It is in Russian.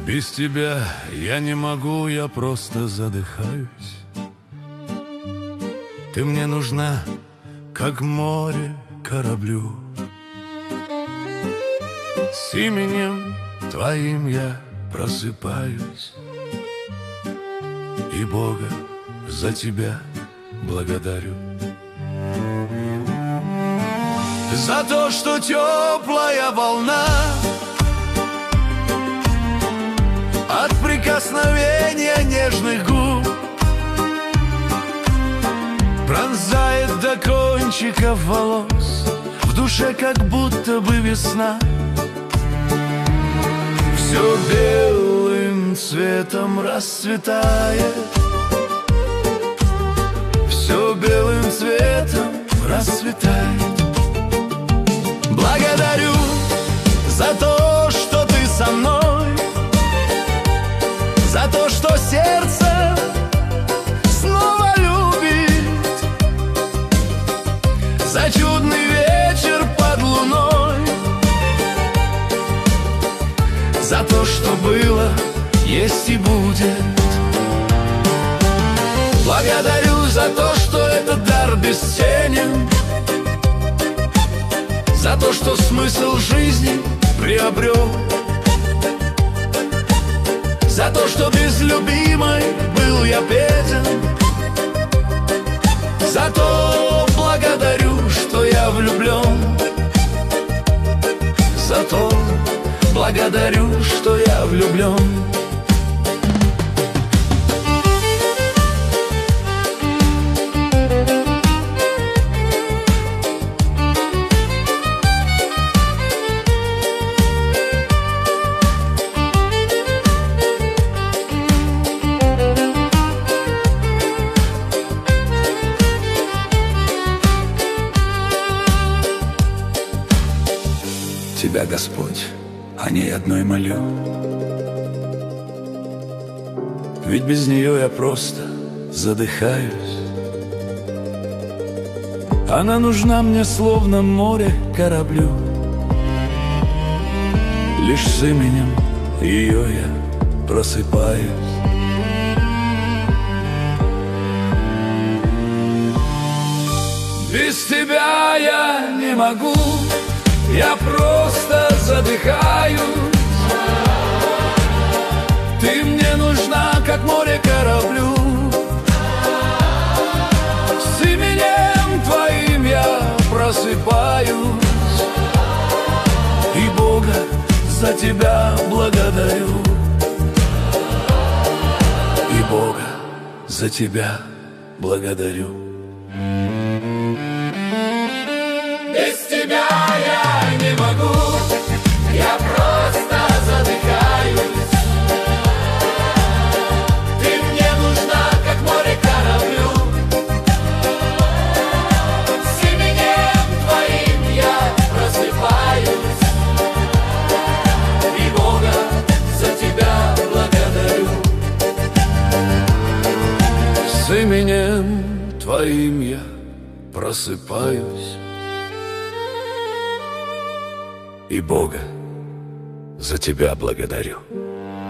Без тебя я не могу, я просто задыхаюсь. Ты мне нужна, как море кораблю. С именем твоим я просыпаюсь, и Бога за тебя благодарю. За то, что теплая волна от прикосновения нежных губ пронзает до кончиков волос, в душе как будто бы весна. Все белым цветом расцветает, все белым цветом расцветает. Благодарю за то, что ты со мной, за то, что сердце снова любит, за чудный вечер под луной, за то, что было, есть и будет. Благодарю за то, что этот дар бесценен, за то, что смысл жизни приобрел, за то, что без любимой был я беден, за то благодарю, что я влюблен, за то благодарю, что я влюблен. Тебя, Господь, о ней одной молю. Ведь без нее я просто задыхаюсь. Она нужна мне, словно море кораблю. Лишь с именем ее я просыпаюсь. Без тебя я не могу, я просто задыхаюсь. Ты мне нужна, как море кораблю. С именем твоим я просыпаюсь, и Бога за тебя благодарю, и Бога за тебя благодарю. Без тебя я не могу, я просто задыхаюсь. Ты мне нужна, как море кораблю. С именем твоим я просыпаюсь, и Бога за тебя благодарю. С именем твоим я просыпаюсь, и Бога за тебя благодарю.